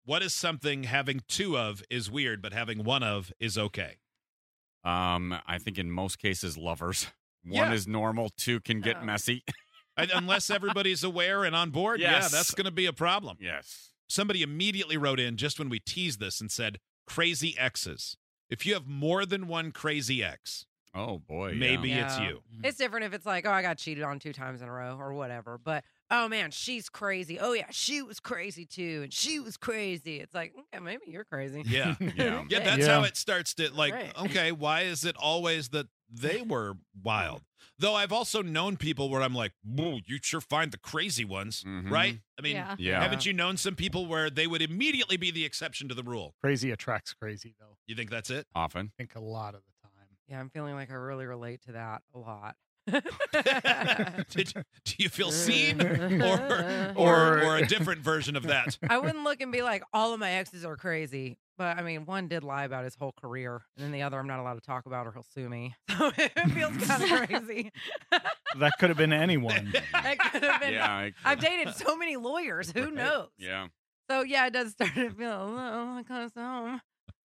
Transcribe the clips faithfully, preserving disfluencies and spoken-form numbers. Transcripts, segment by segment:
What is something having two of is weird, but having one of is okay? Um, I think in most cases, lovers. One Yeah. is normal. Two can get Oh. messy. And unless everybody's aware and on board, yeah, Yes. that's going to be a problem. Yes. Somebody immediately wrote in just when we teased this and said, crazy exes. If you have more than one crazy ex, Oh, boy. yeah. maybe Yeah. it's you. It's different if it's like, oh, I got cheated on two times in a row or whatever. But, oh, man, she's crazy. Oh, yeah, she was crazy, too. And she was crazy. It's like, okay, maybe you're crazy. Yeah. Yeah. Yeah, that's Yeah. how it starts to, like, Right. okay, why is it always that they were wild? Though I've also known people where I'm like, whoa, you sure find the crazy ones, Mhm. right? I mean, Yeah. Yeah. haven't you known some people where they would immediately be the exception to the rule? Crazy attracts crazy, though. You think that's it? Often. I think a lot of the time. Yeah, I'm feeling like I really relate to that a lot. Did, do you feel seen or, or or a different version of that? I wouldn't look and be like, all of my exes are crazy. But I mean, one did lie about his whole career, and then the other I'm not allowed to talk about or he'll sue me. So it feels kind of crazy. That could have been anyone. That could have been. Yeah. I- I've dated so many lawyers. Who Right. knows? Yeah. So yeah, it does start to feel a little kind of home.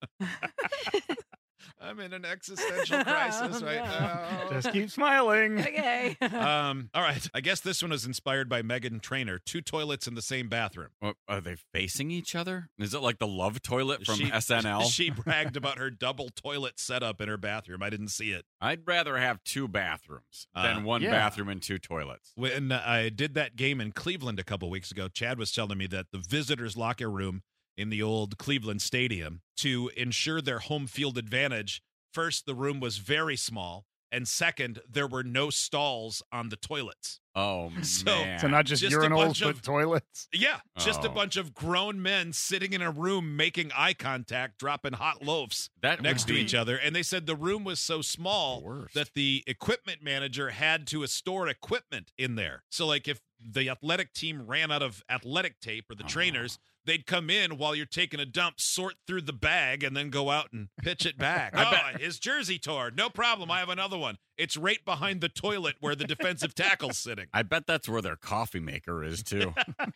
I'm in an existential crisis Oh, right no. now. Just keep smiling. Okay. Um, all right. I guess this one was inspired by Megan Trainor. Two toilets in the same bathroom. What, are they facing each other? Is it like the love toilet from She- S N L? She bragged about her double toilet setup in her bathroom. I didn't see it. I'd rather have two bathrooms Uh, than one yeah. bathroom and two toilets. When I did that game in Cleveland a couple weeks ago, Chad was telling me that the visitors' locker room in the old Cleveland Stadium, to ensure their home field advantage, first, the room was very small, and second, there were no stalls on the toilets. Oh, So- man. So not just, Just a urinals, bunch but of- toilets. Yeah, just a Oh. bunch of grown men sitting in a room making eye contact, dropping hot loafs that next would to be each other. And they said the room was so the small worst. that the equipment manager had to store equipment in there. So, like, if the athletic team ran out of athletic tape or the Oh. trainers, they'd come in while you're taking a dump, sort through the bag, and then go out and pitch it back. I oh, his jersey tore. No problem. I have another one. It's right behind the toilet where the defensive tackle's sitting. I bet that's where their coffee maker is, too.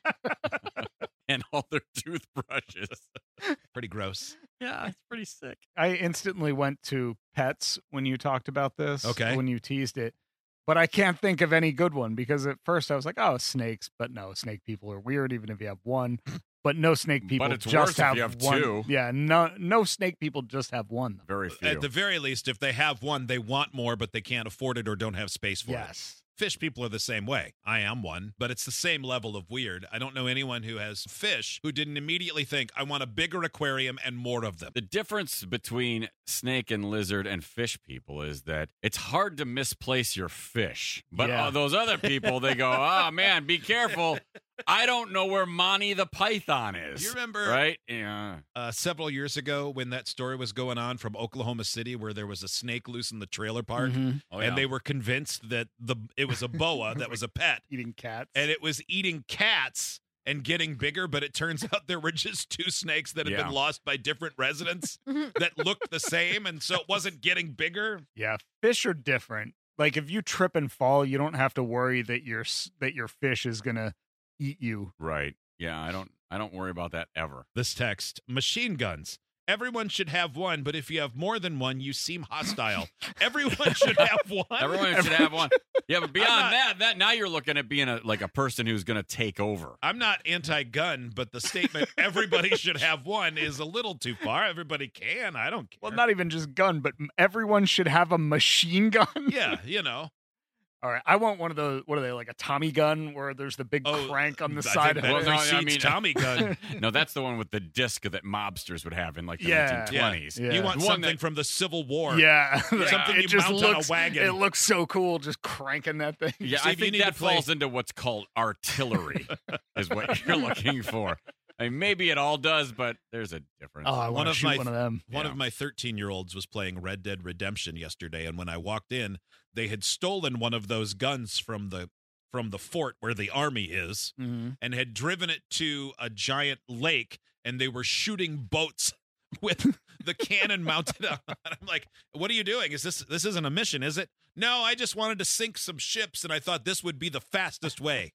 And all their toothbrushes. Pretty gross. Yeah, it's pretty sick. I instantly went to pets when you talked about this. Okay. When you teased it. But I can't think of any good one because at first I was like, oh, snakes. But no, snake people are weird, even if you have one. But no snake people But it's just worse if have, you have one. two. Yeah, no, no snake people just have one. Very few. At the very least, if they have one, they want more, but they can't afford it or don't have space for it. Yes. Fish people are the same way. I am one, but it's the same level of weird. I don't know anyone who has fish who didn't immediately think, I want a bigger aquarium and more of them. The difference between snake and lizard and fish people is that it's hard to misplace your fish. But Yeah. uh, those other people, they go, oh, man, be careful. I don't know where Monty the Python is. You remember Right? Yeah. uh, several years ago when that story was going on from Oklahoma City where there was a snake loose in the trailer park Mhm. Oh, and yeah. they were convinced that the it was a boa that was a pet Eating cats. and it was eating cats and getting bigger, but it turns out there were just two snakes that had Yeah. been lost by different residents that looked the same, and so it wasn't getting bigger. Yeah, fish are different. Like if you trip and fall, you don't have to worry that your s- that your fish is gonna eat you. Right. Yeah, I don't I don't worry about that ever. This text, machine guns. Everyone should have one, but if you have more than one, you seem hostile. Everyone should have one. Everyone should have one. Yeah, but beyond not- that, that now you're looking at being a like a person who's going to take over. I'm not anti-gun, but the statement everybody should have one is a little too far. Everybody can. I don't care. Well, not even just gun, but m- everyone should have a machine gun. yeah, you know. All right, I want one of those. What are they like? A Tommy gun where there's the big Oh, crank on the I side think of that Well, it. no, I precedes mean- Tommy gun. No, that's the one with the disc that mobsters would have in like the Yeah. nineteen twenties. Yeah. You want The one something that- from the Civil War. Yeah, Something it you just mount on a looks. wagon. It looks so cool, just cranking that thing. Yeah, See, I if you think need that to play- falls into what's called artillery, is what you're looking for. I mean, maybe it all does, but there's a difference. Oh, I One want to of shoot my- one of them. One Yeah. of my thirteen-year-olds was playing Red Dead Redemption yesterday, and when I walked in, they had stolen one of those guns from the from the fort where the army is Mm-hmm. and had driven it to a giant lake, and they were shooting boats with the cannon mounted on. I'm like, what are you doing? Is this this isn't a mission, is it? No, I just wanted to sink some ships, and I thought this would be the fastest way.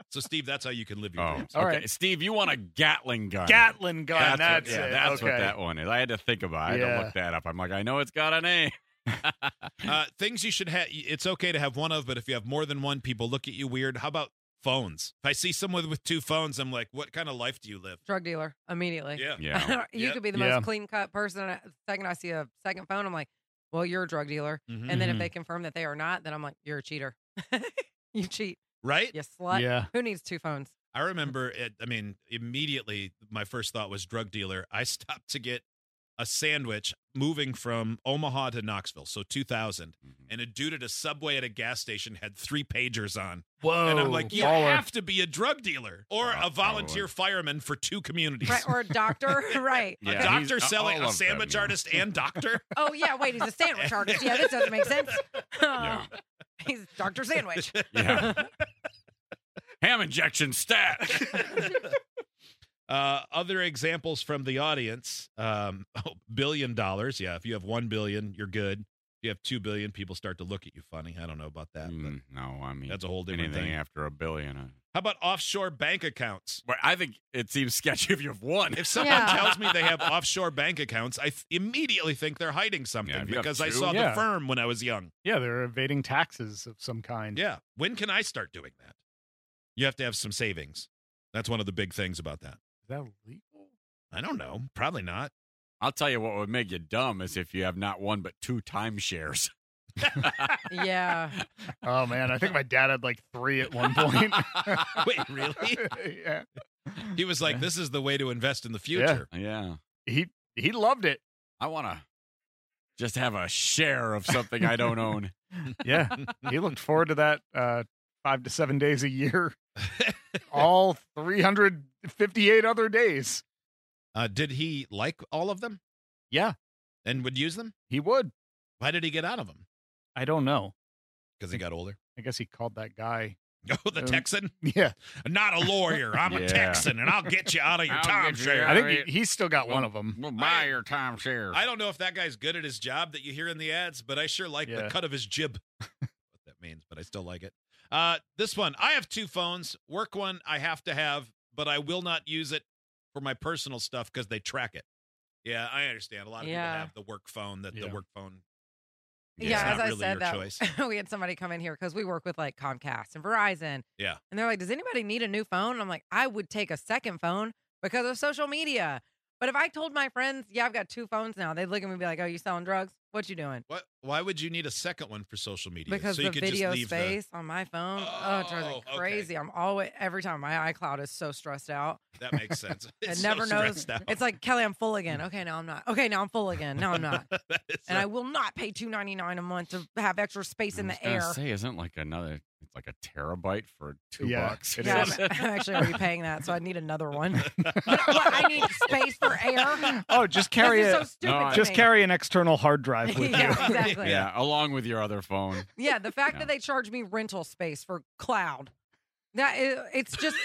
So, Steve, that's how you can live your Oh, dreams. All okay. right. Steve, you want a Gatling gun. Gatling gun. That's, That's, what, yeah, it. that's okay. what that one is. I had to think about it. I had Yeah. to look that up. I'm like, I know it's got a name. Uh, things you should have. It's okay to have one of, but if you have more than one, people look at you weird. How about phones? If I see someone with two phones, I'm like, what kind of life do you live? Drug dealer immediately. Yeah. Yeah. you Yep. could be the Yeah. most clean cut person. The second I see a second phone, I'm like, well, you're a drug dealer. Mhm. And then if Mhm. they confirm that they are not, then I'm like, you're a cheater. You cheat. Right? You slut. Yeah. Who needs two phones? I remember it. I mean, immediately my first thought was drug dealer. I stopped to get a sandwich moving from Omaha to Knoxville, so two thousand. And a dude at a Subway at a gas station had three pagers on. Whoa. and I'm like, you baller. have to be a drug dealer or Oh, a volunteer fireman for two communities. Right. Or a doctor. Right. A Yeah, doctor he's- selling all a of them, sandwich yeah. artist and doctor. Oh, yeah. Wait, he's a sandwich artist. Yeah, this doesn't make sense. Yeah. He's Doctor Sandwich. Yeah. Ham injection stat. Uh, other examples from the audience: um, oh, billion dollars. Yeah, if you have one billion, you're good. If you have two billion, people start to look at you funny. I don't know about that, Mm, no, I but mean, that's a whole different anything thing. after a billion. uh, How about offshore bank accounts? But I think it seems sketchy if you have one. If someone Yeah. tells me they have offshore bank accounts, I th- immediately think they're hiding something Yeah, if you have because I two- saw Yeah. the firm when I was young. Yeah, they're evading taxes of some kind. Yeah. When can I start doing that? You have to have some savings. That's one of the big things about that. Is that illegal? I don't know. Probably not. I'll tell you what would make you dumb is if you have not one but two timeshares. Yeah. Oh man, I think my dad had like three at one point. Wait, really? yeah. He was like, this is the way to invest in the future. Yeah. He he loved it. I want to just have a share of something I don't own. Yeah. He looked forward to that uh five to seven days a year. All three hundred fifty-eight other days. Uh, did he like all of them Yeah, and would use them? he would. Why did he get out of them? I don't know. Because he got older. I guess he called that guy. Oh, the Um, Texan? Yeah. Not a lawyer. I'm a Yeah. Texan, and I'll get you out of your I'll get you timeshare. out. I think right. he, he's still got one of them. We'll buy your timeshare. I don't know if that guy's good at his job that you hear in the ads, but I sure like the Yeah. cut of his jib. What that means, but I still like it. Uh, this one, I have two phones. Work one I have to have, but I will not use it for my personal stuff because they track it. Yeah, I understand. A lot of Yeah. people have the work phone that the Yeah. work phone. Yeah, It's as not I really said your that, choice. we had somebody come in here because we work with like Comcast and Verizon. Yeah. And they're like, does anybody need a new phone? And I'm like, I would take a second phone because of social media. But if I told my friends, yeah, I've got two phones now, they'd look at me and be like, oh, you selling drugs? What you doing? What? Why would you need a second one for social media? Because so you the could video just leave space on my phone, oh, it drives Oh, me okay. crazy. I'm always, every time my iCloud is so stressed out. The, that makes sense. It It's never so knows. stressed out. It's like, Kelly, I'm full again. Okay, now I'm not. Okay, now I'm full again. No, I'm not. That is And a- I will not pay two ninety-nine a month to have extra space in I was the gonna air. Say, isn't like another? It's like a terabyte for two Yeah, bucks. it Yeah, is. I'm, I'm actually already paying that, so I need another one. What, I need space for air. Oh, just carry This is it. so stupid. No, to just me. carry an external hard drive with yeah, you. exactly. Yeah, along with your other phone. Yeah, the fact Yeah. that they charge me rental space for cloud, that is, it's just.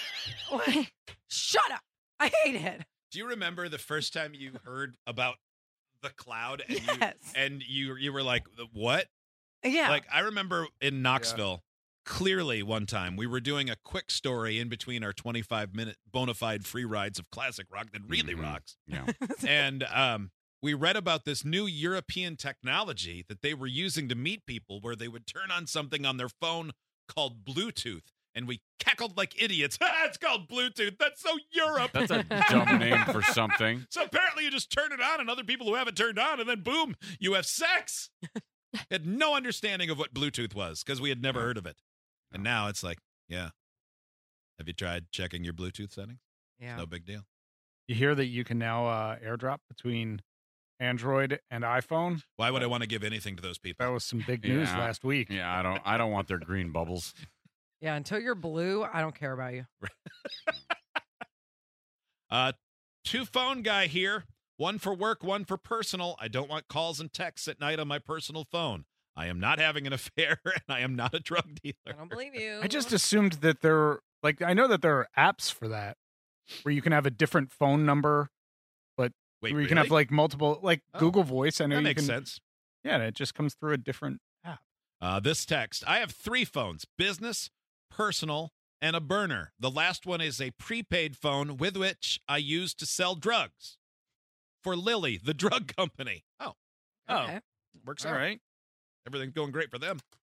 Shut up! I hate it. Do you remember the first time you heard about the cloud and Yes. you and you you were like, what? Yeah. Like I remember in Knoxville, clearly one time we were doing a quick story in between our twenty-five minute bona fide free rides of classic rock that really Mhm. rocks. Yeah. And um we read about this new European technology that they were using to meet people where they would turn on something on their phone called Bluetooth. And we cackled like idiots. It's called Bluetooth. That's so Europe. That's a dumb name for something. So apparently you just turn it on and other people who have it turned on, and then boom, you have sex. Had no understanding of what Bluetooth was because we had never No. heard of it. And now it's like, yeah. Have you tried checking your Bluetooth settings? yeah. No big deal. You hear that you can now uh, airdrop between Android and iPhone? Why would I want to give anything to those people? That was some big news Yeah. last week. Yeah, I don't. I don't want their green bubbles. Yeah, until you're blue, I don't care about you. Uh, two phone guy here. One for work, one for personal. I don't want calls and texts at night on my personal phone. I am not having an affair, and I am not a drug I dealer. don't believe you. I just assumed that there, like, I know that there are apps for that where you can have a different phone number, Wait, where you really? can have like multiple, like Oh, Google Voice. I know that you makes can. sense. Yeah, and it just comes through a different app. Uh, this text, I have three phones, business, personal, and a burner. The last one is a prepaid phone with which I use to sell drugs for Lilly, the drug company. Oh, Oh, Okay. works all out. right. Everything's going great for them.